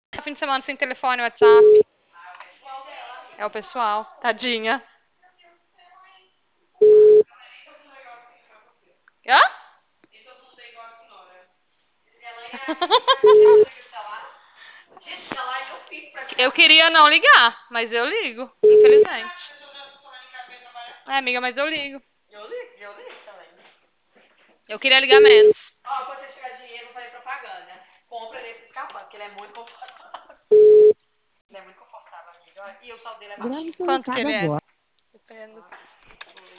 Fim de semana sem telefone, WhatsApp. É o pessoal. Tadinha. Hã? Eu queria não ligar, mas eu ligo, infelizmente. É, amiga, mas eu ligo. Eu ligo também. Eu queria ligar menos. Ó, quando você tiver dinheiro, vou fazer propaganda. Compra desse escapão, porque ele é muito confortável. Ele é muito confortável, amiga. E o saldo dele é baixinho. Quanto que ele é? Depende.